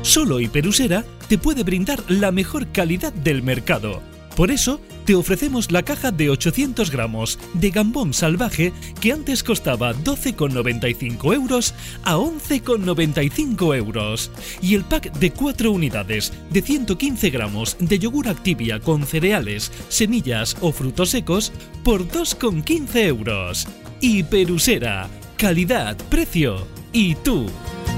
Solo Hiperusera te puede brindar la mejor calidad del mercado. Por eso, te ofrecemos la caja de 800 gramos de gambón salvaje que antes costaba 12,95 euros a 11,95 euros. Y el pack de 4 unidades de 115 gramos de yogur Activia con cereales, semillas o frutos secos por 2,15 euros. Hiperusera. Calidad, precio y tú.